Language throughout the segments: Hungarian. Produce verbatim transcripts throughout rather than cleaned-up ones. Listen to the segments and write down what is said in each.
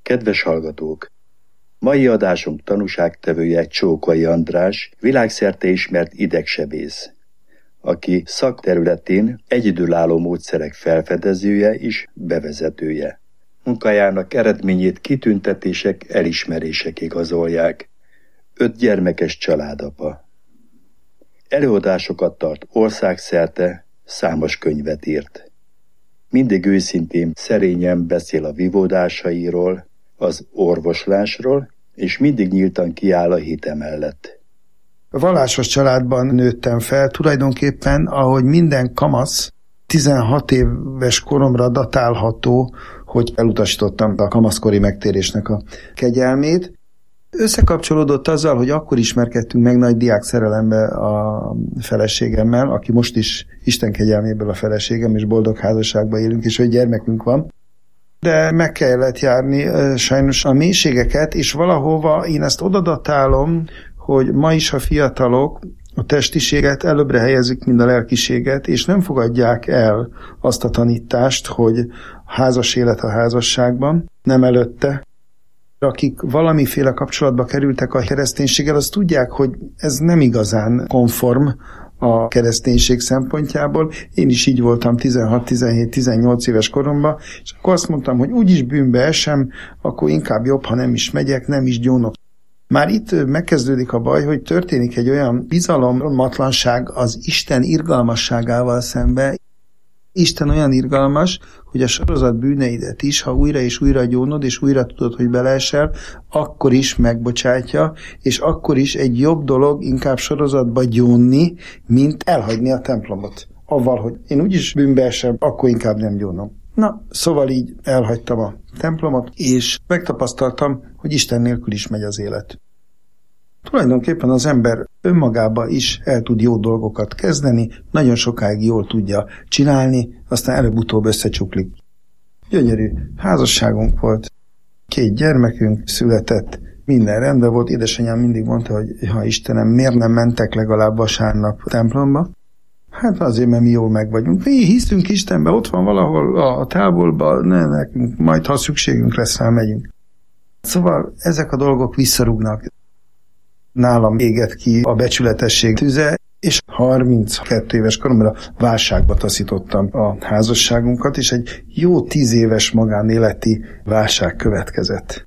Kedves hallgatók! Mai adásunk tanúságtevője Csókai András, világszerte ismert idegsebész, aki szakterületén egyedülálló módszerek felfedezője és bevezetője. Munkájának eredményét kitüntetések, elismerések igazolják. Öt gyermekes családapa. Előadásokat tart országszerte, számos könyvet írt. Mindig őszintén, szerényen beszél a vívódásairól, az orvoslásról, és mindig nyíltan kiáll a hite mellett. Vallásos családban nőttem fel, tulajdonképpen, ahogy minden kamasz, tizenhat éves koromra datálható, hogy elutasítottam a kamaszkori megtérésnek a kegyelmét. Összekapcsolódott azzal, hogy akkor ismerkedtünk meg nagy diák szerelembe a feleségemmel, aki most is Isten kegyelméből a feleségem, és boldog házasságban élünk, és hogy gyermekünk van. De meg kellett járni sajnos a mélységeket, és valahova én ezt odadatálom, hogy ma is a fiatalok a testiséget előbbre helyezik, mint a lelkiséget, és nem fogadják el azt a tanítást, hogy házas élet a házasságban, nem előtte. Akik valamiféle kapcsolatba kerültek a kereszténységgel, azt tudják, hogy ez nem igazán konform a kereszténység szempontjából. Én is így voltam tizenhat, tizenhét, tizennyolc éves koromban, és akkor azt mondtam, hogy úgyis bűnbe esem, akkor inkább jobb, ha nem is megyek, nem is gyónok. Már itt megkezdődik a baj, hogy történik egy olyan bizalommatlanság az Isten irgalmasságával szembe. Isten olyan irgalmas, hogy a sorozat bűneidet is, ha újra és újra gyónod, és újra tudod, hogy beleesel, akkor is megbocsátja, és akkor is egy jobb dolog inkább sorozatba gyónni, mint elhagyni a templomot. Avval, hogy én úgyis bűnbe esem, akkor inkább nem gyónom. Na, szóval így elhagytam a templomot, és megtapasztaltam, hogy Isten nélkül is megy az élet. Tulajdonképpen az ember önmagába is el tud jó dolgokat kezdeni, nagyon sokáig jól tudja csinálni, aztán előbb-utóbb összecsuklik. Gyönyörű házasságunk volt, két gyermekünk született, minden rendben volt. Édesanyám mindig mondta, hogy ha Istenem, miért nem mentek legalább vasárnap a templomba? Hát azért, mert mi jól meg vagyunk. Mi hiszünk Istenbe, ott van valahol a távolban, ne nekünk, majd ha szükségünk lesz rá, megyünk. Szóval ezek a dolgok visszarúgnak. Nálam égett ki a becsületesség tüze, és harminckettő éves koromban válságba taszítottam a házasságunkat, és egy jó tíz éves magánéleti válság következett.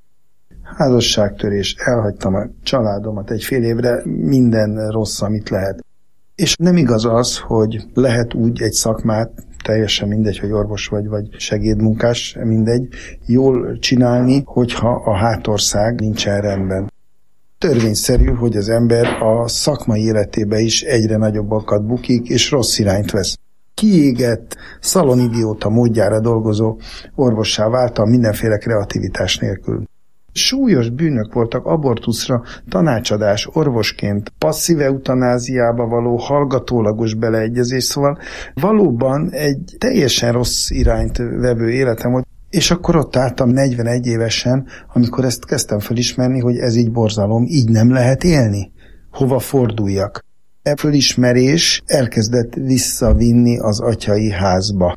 Házasságtörés, elhagytam a családomat egy fél évre, minden rossz, amit lehet. És nem igaz az, hogy lehet úgy egy szakmát, teljesen mindegy, hogy orvos vagy, vagy segédmunkás, mindegy, jól csinálni, hogyha a hátország nincsen rendben. Törvényszerű, hogy az ember a szakmai életébe is egyre nagyobbakat bukik, és rossz irányt vesz. Kiégett, szalonidióta módjára dolgozó orvossá váltam mindenféle kreativitás nélkül. Súlyos bűnök voltak, abortuszra, tanácsadás, orvosként, passzív eutanáziába való hallgatólagos beleegyezés, szóval valóban egy teljesen rossz irányt vevő életem volt. És akkor ott álltam negyvenegy évesen, amikor ezt kezdtem felismerni, hogy ez így borzalom, így nem lehet élni. Hova forduljak? E fölismerés elkezdett visszavinni az atyai házba.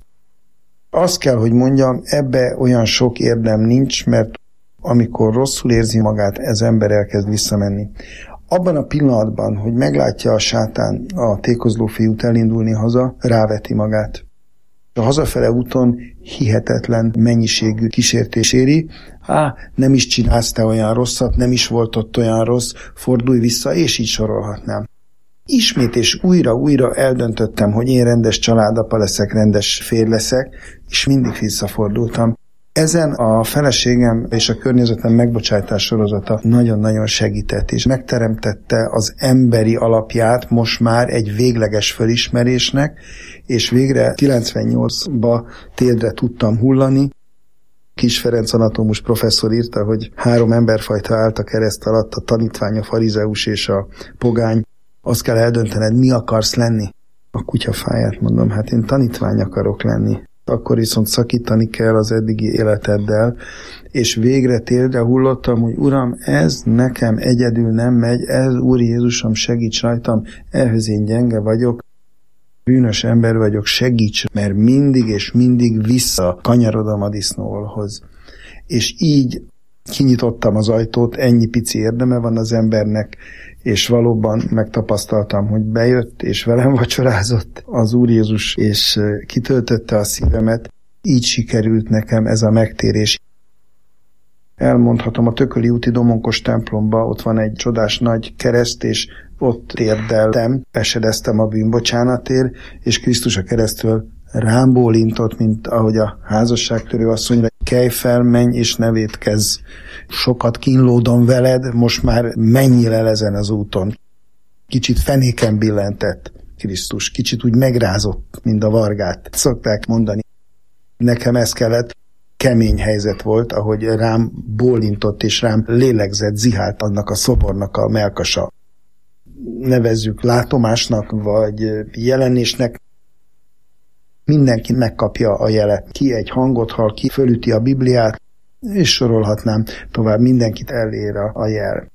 Azt kell, hogy mondjam, ebbe olyan sok érdem nincs, mert amikor rosszul érzi magát, ez ember elkezd visszamenni. Abban a pillanatban, hogy meglátja a sátán a tékozló fiút elindulni haza, ráveti magát. A hazafele úton hihetetlen mennyiségű kísértés éri. Á, nem is csinálsz te olyan rosszat, nem is volt ott olyan rossz, fordulj vissza, és így sorolhatnám. Ismét és újra-újra eldöntöttem, hogy én rendes családapa leszek, rendes férj leszek, és mindig visszafordultam. Ezen a feleségem és a környezetem megbocsátás sorozata nagyon-nagyon segített, és megteremtette az emberi alapját most már egy végleges fölismerésnek, és végre kilencvennyolcba térdre tudtam hullani. Kis Ferenc anatómus professzor írta, hogy három emberfajta állt a kereszt alatt, a tanítvány, a farizeus és a pogány. Azt kell eldöntened, mi akarsz lenni? A kutyafáját mondom, hát én tanítvány akarok lenni. Akkor viszont szakítani kell az eddigi életeddel, és végre térdre hullottam, hogy Uram, ez nekem egyedül nem megy, ez Úr Jézusom, segíts rajtam, ehhez én gyenge vagyok, bűnös ember vagyok, segíts, mert mindig és mindig vissza kanyarodom a disznóolhoz. és így kinyitottam az ajtót, ennyi pici érdeme van az embernek, és valóban megtapasztaltam, hogy bejött, és velem vacsorázott az Úr Jézus, és kitöltötte a szívemet. Így sikerült nekem ez a megtérés. Elmondhatom, a Tököli úti Domonkos templomba ott van egy csodás nagy kereszt, és ott térdeltem, esedeztem a bűnbocsánatért, és Krisztus a keresztről rám bólintott, mint ahogy a házasságtörő asszonyra: kelj fel, menj és ne vétkezz. Sokat kínlódom veled, most már menjél el ezen az úton. Kicsit fenéken billentett Krisztus, kicsit úgy megrázott, mint a vargát, szokták mondani. Nekem ez kellett. Kemény helyzet volt, ahogy rám bólintott és rám lélegzett, zihált annak a szobornak a melkasa. Nevezzük látomásnak, vagy jelenésnek. Mindenki megkapja a jelet. Ki egy hangot hall, ki fölüti a Bibliát, és sorolhatnám tovább, mindenkit elér a jel.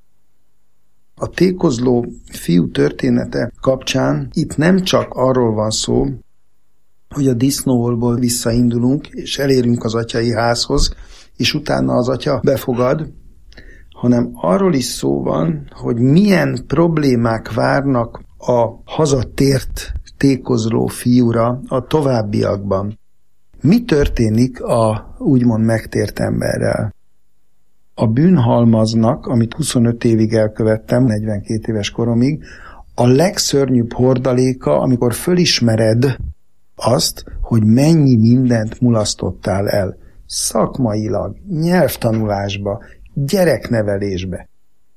A tékozló fiú története kapcsán itt nem csak arról van szó, hogy a disznóolból visszaindulunk, és elérünk az atyai házhoz, és utána az atya befogad, hanem arról is szó van, hogy milyen problémák várnak a hazatért tékozló fiúra a továbbiakban. Mi történik a úgymond megtért emberrel? A bűnhalmaznak, amit huszonöt évig elkövettem, negyvenkét éves koromig, a legszörnyűbb hordaléka, amikor fölismered azt, hogy mennyi mindent mulasztottál el. Szakmailag, nyelvtanulásba, gyereknevelésbe.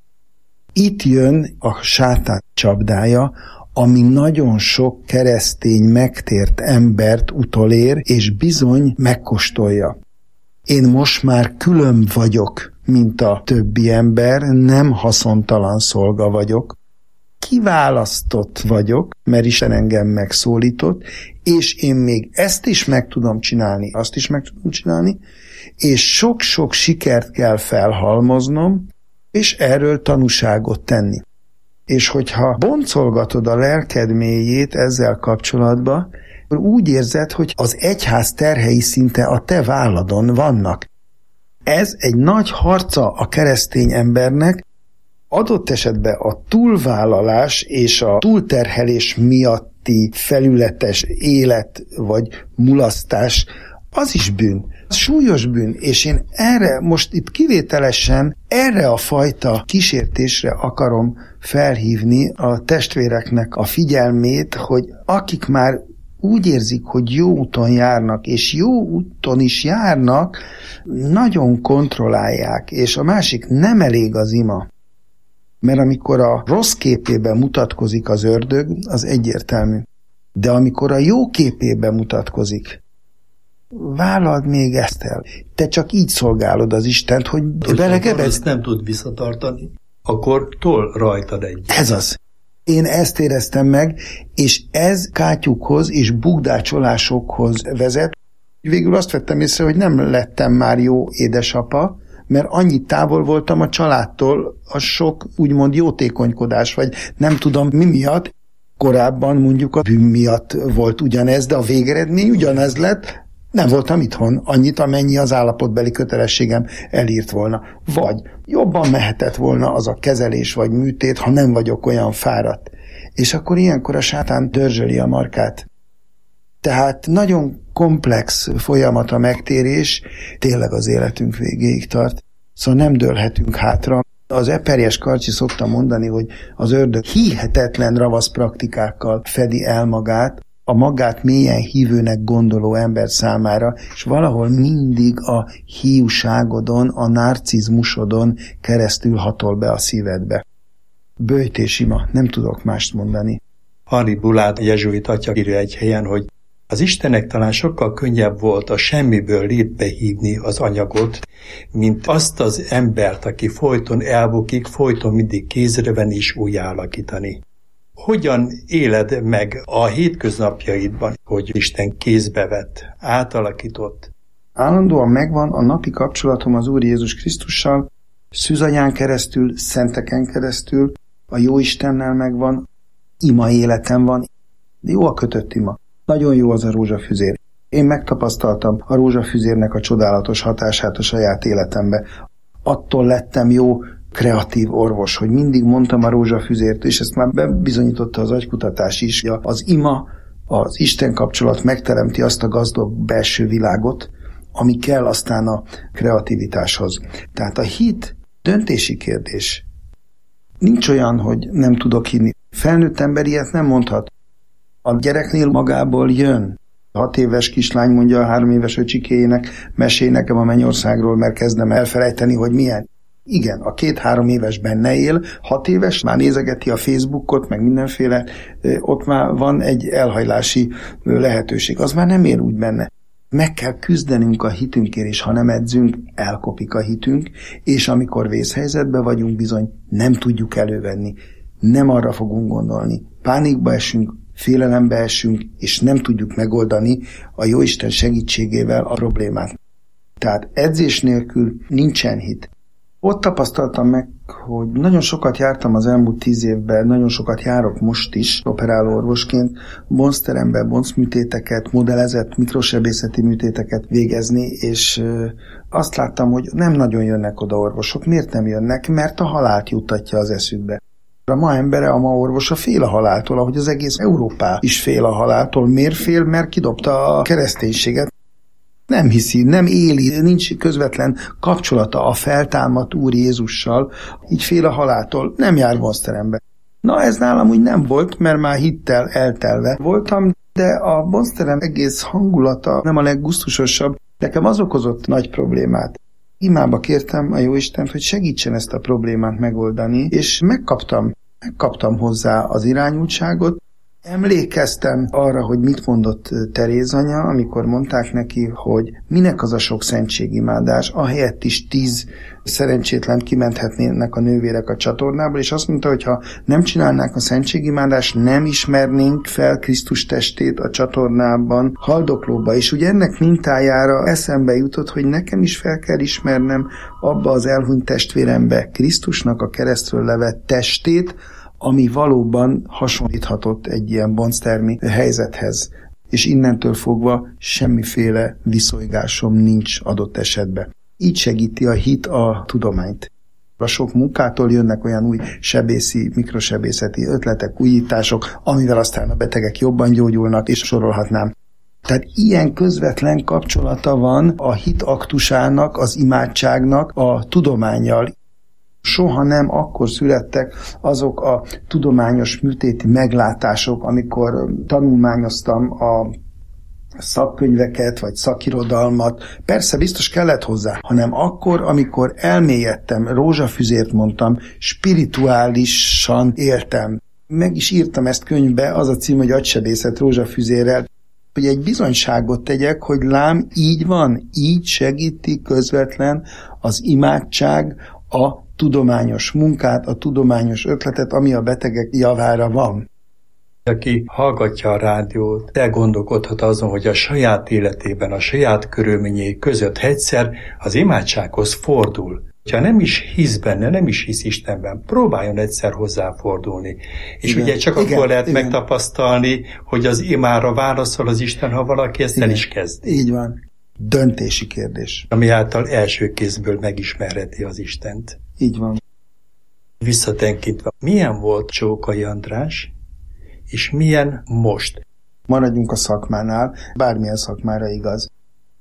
Itt jön a sátán csapdája, ami nagyon sok keresztény megtért embert utolér, és bizony megkóstolja. Én most már külön vagyok, mint a többi ember, nem haszontalan szolga vagyok, kiválasztott vagyok, mert Isten engem megszólított, és én még ezt is meg tudom csinálni, azt is meg tudom csinálni, és sok-sok sikert kell felhalmoznom, és erről tanúságot tenni. És hogyha boncolgatod a lelked mélyét ezzel kapcsolatban, akkor úgy érzed, hogy az egyház terhei szinte a te válladon vannak. Ez egy nagy harca a keresztény embernek, adott esetben a túlvállalás és a túlterhelés miatti felületes élet vagy mulasztás, az is bűn. Az súlyos bűn, és én erre most itt kivételesen erre a fajta kísértésre akarom felhívni a testvéreknek a figyelmét, hogy akik már úgy érzik, hogy jó úton járnak, és jó úton is járnak, nagyon kontrollálják, és a másik nem elég az ima. Mert amikor a rossz képében mutatkozik az ördög, az egyértelmű. De amikor a jó képében mutatkozik, vállald még ezt el. Te csak így szolgálod az Istent, hogy belegebed. Ezt nem tud visszatartani, akkor tol rajtad egy. Ez az. Én ezt éreztem meg, és ez kátyukhoz és bugdácsolásokhoz vezet. Végül azt vettem észre, hogy nem lettem már jó édesapa, mert annyit távol voltam a családtól, a sok úgymond jótékonykodás, vagy nem tudom mi miatt. Korábban mondjuk a bűn miatt volt ugyanez, de a végeredmény ugyanez lett. Nem voltam itthon annyit, amennyi az állapotbeli kötelességem elírt volna. Vagy jobban mehetett volna az a kezelés vagy műtét, ha nem vagyok olyan fáradt. És akkor ilyenkor a sátán dörzsöli a markát. Tehát nagyon komplex folyamat a megtérés, tényleg az életünk végéig tart. Szóval nem dőlhetünk hátra. Az Eperjes Karcsi szokta mondani, hogy az ördög hihetetlen ravasz praktikákkal fedi el magát, a magát mélyen hívőnek gondoló ember számára, és valahol mindig a hiúságodon, a narcizmusodon keresztül hatol be a szívedbe. Böjt és ima, nem tudok mást mondani. Henri Boulard, a jezsuit atya írja egy helyen, hogy az Istennek talán sokkal könnyebb volt a semmiből létbe hívni az anyagot, mint azt az embert, aki folyton elbukik, folyton mindig kézre venni és újjáalakítani. Hogyan éled meg a hétköznapjaidban, hogy Isten kézbe vett, átalakított? Állandóan megvan a napi kapcsolatom az Úr Jézus Krisztussal, szűzanyán keresztül, szenteken keresztül, a jó Istennel megvan, ima életem van, de jó a kötött ima. Nagyon jó az a rózsafüzér. Én megtapasztaltam a rózsafüzérnek a csodálatos hatását a saját életembe. Attól lettem jó, kreatív orvos, hogy mindig mondtam a rózsafüzért, és ezt már bebizonyította az agykutatás is, hogy az ima, az Isten kapcsolat megteremti azt a gazdag belső világot, ami kell aztán a kreativitáshoz. Tehát a hit döntési kérdés. Nincs olyan, hogy nem tudok hinni. Felnőtt ember ilyet nem mondhat. A gyereknél magából jön. Hat éves kislány mondja a három éves öcsikéjének, mesélj nekem a mennyországról, mert kezdem elfelejteni, hogy milyen. Igen, a két-három éves benne él, hat éves már nézegeti a Facebookot, meg mindenféle, ott már van egy elhajlási lehetőség. Az már nem él úgy benne. Meg kell küzdenünk a hitünkért, és ha nem edzünk, elkopik a hitünk, és amikor vészhelyzetben vagyunk, bizony nem tudjuk elővenni. Nem arra fogunk gondolni. Pánikba esünk, félelembe esünk, és nem tudjuk megoldani a Jóisten segítségével a problémát. Tehát edzés nélkül nincsen hit. Ott tapasztaltam meg, hogy nagyon sokat jártam az elmúlt tíz évben, nagyon sokat járok most is operáló orvosként, bonzteremben bonzműtéteket, modellezett mikrosebészeti műtéteket végezni, és azt láttam, hogy nem nagyon jönnek oda orvosok. Miért nem jönnek? Mert a halált juttatja az eszükbe. A ma embere, a ma orvosa fél a haláltól, ahogy az egész Európá is fél a haláltól. Miért fél? Mert kidobta a kereszténységet. Nem hiszi, nem éli, nincs közvetlen kapcsolata a feltámadt Úr Jézussal, így fél a haláltól, nem jár bonzterembe. Na ez nálam úgy nem volt, mert már hittel eltelve voltam, de a bonzterem egész hangulata nem a leggusztusosabb, nekem az okozott nagy problémát. Imába kértem a Jóistent, hogy segítsen ezt a problémát megoldani, és megkaptam, megkaptam hozzá az irányultságot. Emlékeztem arra, hogy mit mondott Teréz anya, amikor mondták neki, hogy minek az a sok szentségimádás, ahelyett is tíz szerencsétlent kimenthetnének a nővérek a csatornából, és azt mondta, hogy ha nem csinálnák a szentségimádást, nem ismernénk fel Krisztus testét a csatornában, haldoklóba, és ugye ennek mintájára eszembe jutott, hogy nekem is fel kell ismernem abba az elhunyt testvérembe Krisztusnak a keresztről levett testét, ami valóban hasonlíthatott egy ilyen bonztermi helyzethez. És innentől fogva semmiféle viszolygásom nincs adott esetben. Így segíti a hit a tudományt. A sok munkától jönnek olyan új sebészi, mikrosebészeti ötletek, újítások, amivel aztán a betegek jobban gyógyulnak, és sorolhatnám. Tehát ilyen közvetlen kapcsolata van a hit aktusának, az imádságnak a tudománnyal. Soha nem akkor születtek azok a tudományos műtéti meglátások, amikor tanulmányoztam a szakkönyveket, vagy szakirodalmat. Persze biztos kellett hozzá, hanem akkor, amikor elmélyedtem, rózsafüzért mondtam, spirituálisan éltem. Meg is írtam ezt könyvbe, az a cím, hogy agysebészet rózsafüzérrel, hogy egy bizonyságot tegyek, hogy lám, így van, így segíti közvetlen az imádság a tudományos munkát, a tudományos ötletet, ami a betegek javára van. Aki hallgatja a rádiót, elgondolkodhat azon, hogy a saját életében, a saját körülményei között egyszer az imádsághoz fordul. Ha nem is hisz benne, nem is hisz Istenben, próbáljon egyszer hozzáfordulni. És igen, ugye csak igen, akkor lehet igen. megtapasztalni, hogy az imára válaszol az Isten, ha valaki ezt igen, el is kezd. Így van. Döntési kérdés. Ami által első kézből megismerheti az Istent. Így van. Visszatekintve, milyen volt Csókai András, és milyen most? Maradjunk a szakmánál, bármilyen szakmára igaz.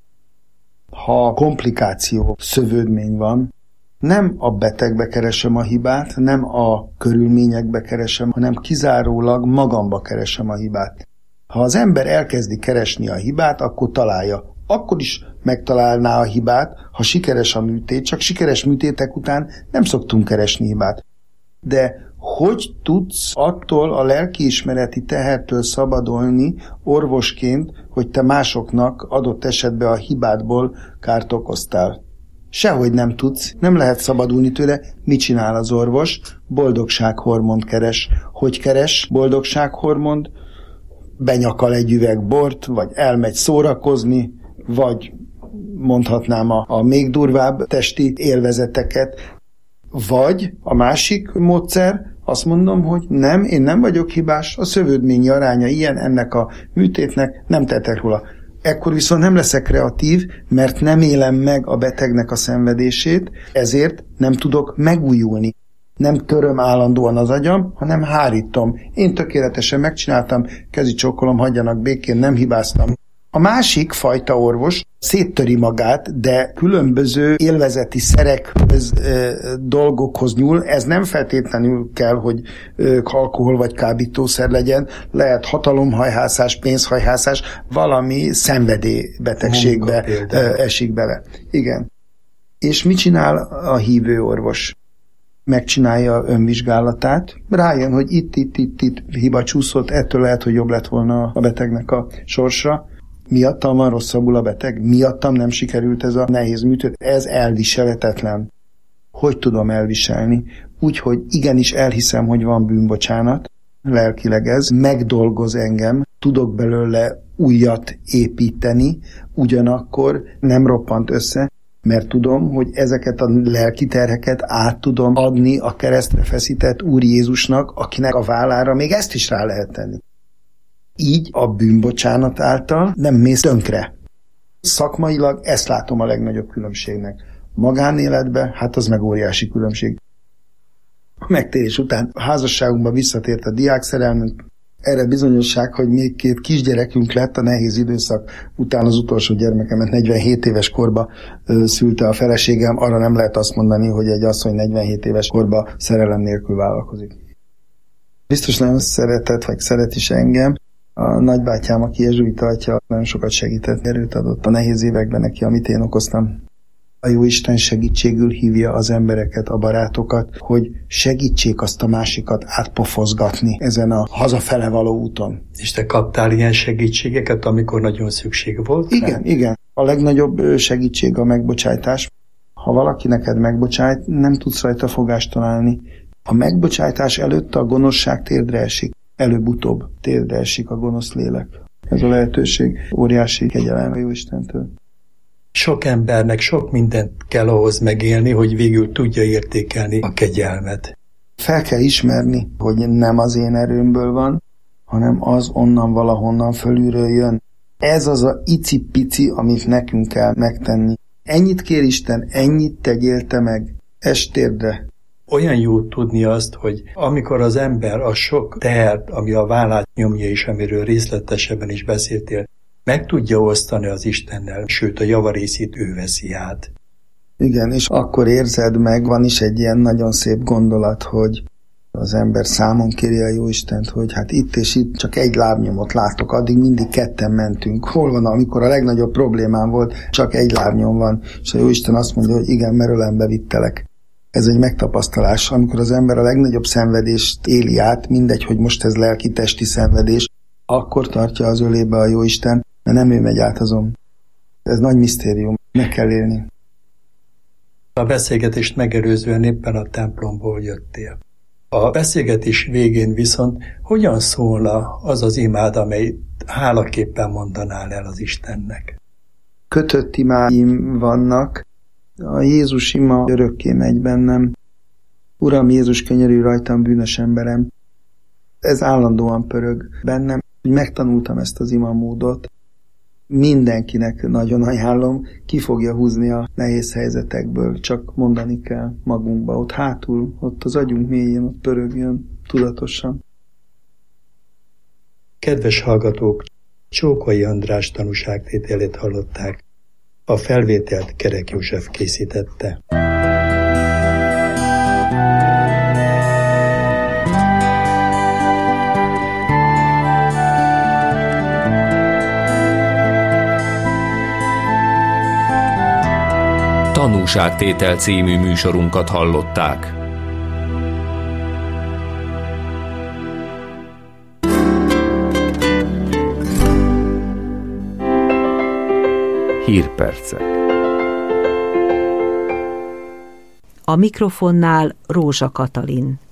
Ha komplikáció, szövődmény van, nem a betegbe keresem a hibát, nem a körülményekbe keresem, hanem kizárólag magamba keresem a hibát. Ha az ember elkezdi keresni a hibát, akkor találja. Akkor is megtalálná a hibát, ha sikeres a műtét, csak sikeres műtétek után nem szoktunk keresni hibát. De hogy tudsz attól a lelkiismereti tehertől szabadulni orvosként, hogy te másoknak adott esetben a hibádból kárt okoztál? Sehogy nem tudsz, nem lehet szabadulni tőle. Mit csinál az orvos? Boldogsághormont keres. Hogy keres boldogsághormont? Benyakal egy üveg bort, vagy elmegy szórakozni, vagy mondhatnám a, a még durvább testi élvezeteket, vagy a másik módszer, azt mondom, hogy nem, én nem vagyok hibás, a szövődményi aránya ilyen ennek a műtétnek, nem tettek róla. Ekkor viszont nem leszek kreatív, mert nem élem meg a betegnek a szenvedését, ezért nem tudok megújulni. Nem töröm állandóan az agyam, hanem hárítom. Én tökéletesen megcsináltam, kezi csókolom, hagyjanak békén, nem hibáztam. A másik fajta orvos széttöri magát, de különböző élvezeti szerekhez, e, dolgokhoz nyúl. Ez nem feltétlenül kell, hogy e, alkohol vagy kábítószer legyen. Lehet hatalomhajhászás, pénzhajhászás, valami szenvedélybetegségbe e, esik bele. Igen. És mit csinál a hívő orvos? Megcsinálja önvizsgálatát, rájön, hogy itt, itt, itt, itt hiba csúszott, ettől lehet, hogy jobb lett volna a betegnek a sorsa. Miattam van rosszabbul a beteg? Miattam nem sikerült ez a nehéz műtét? Ez elviselhetetlen. Hogy tudom elviselni? Úgy, hogy igenis elhiszem, hogy van bűnbocsánat, lelkileg ez, megdolgoz engem, tudok belőle újat építeni, ugyanakkor nem roppant össze, mert tudom, hogy ezeket a lelki terheket át tudom adni a keresztre feszített Úr Jézusnak, akinek a vállára még ezt is rá lehet tenni. Így a bűnbocsánat által nem mész tönkre. Szakmailag ezt látom a legnagyobb különbségnek. Magánéletben, hát az meg óriási különbség. A megtérés után a házasságunkba visszatért a diákszerelmünk. Erre bizonyosság, hogy még két kisgyerekünk lett a nehéz időszak után, az utolsó gyermekemet negyvenhét éves korba ö, szülte a feleségem. Arra nem lehet azt mondani, hogy egy asszony negyvenhét éves korba szerelem nélkül vállalkozik. Biztos nem szeretett, vagy szeret is engem. A nagybátyám, aki jezsuita atya, nagyon sokat segített, erőt adott a nehéz években neki, amit én okoztam. A Jóisten segítségül hívja az embereket, a barátokat, hogy segítsék azt a másikat átpofozgatni ezen a hazafele való úton. És te kaptál ilyen segítségeket, amikor nagyon szükség volt? Igen, nem? igen. A legnagyobb segítség a megbocsájtás. Ha valaki neked megbocsájt, nem tudsz rajta fogást találni. A megbocsájtás előtt a gonoszság térdre esik. Előbb-utóbb térdre esik a gonosz lélek. Ez a lehetőség óriási kegyelem a Jóistentől. Sok embernek sok mindent kell ahhoz megélni, hogy végül tudja értékelni a kegyelmet. Fel kell ismerni, hogy nem az én erőmből van, hanem az onnan valahonnan fölülről jön. Ez az a icipici, amit nekünk kell megtenni. Ennyit kér Isten, ennyit tegyél te meg, estérdre. Olyan jó tudni azt, hogy amikor az ember a sok tehert, ami a vállát nyomja és amiről részletesebben is beszéltél, meg tudja osztani az Istennel, sőt a javarészét ő veszi át. Igen, és akkor érzed meg, van is egy ilyen nagyon szép gondolat, hogy az ember számon kéri a Jóistent, hogy hát itt és itt csak egy lábnyomot látok, addig mindig ketten mentünk. Hol van, amikor a legnagyobb problémám volt, csak egy lábnyom van, és a Jóisten azt mondja, hogy igen, mert ölembe vittelek. Ez egy megtapasztalás, amikor az ember a legnagyobb szenvedést éli át, mindegy, hogy most ez lelki-testi szenvedés, akkor tartja az ölébe a Jóisten, mert nem ő megy át azon. Ez nagy misztérium, meg kell élni. A beszélgetést megelőzően éppen a templomból jöttél. A beszélgetés végén viszont hogyan szólna az az imád, amely hálaképpen mondanál el az Istennek? Kötött imáim vannak, a Jézus ima örökké megy bennem. Uram Jézus, könyörülj rajtam, bűnös emberem. Ez állandóan pörög bennem. Megtanultam ezt az imamódot. Mindenkinek nagyon ajánlom, ki fogja húzni a nehéz helyzetekből, csak mondani kell magunkba. Ott hátul, ott az agyunk mélyén, ott pörögjön tudatosan. Kedves hallgatók, Csókai András tanúságtételét hallották. A felvételt Kerek József készítette. Tanúságtétel című műsorunkat hallották. Hírpercek. A mikrofonnál Rózsa Katalin.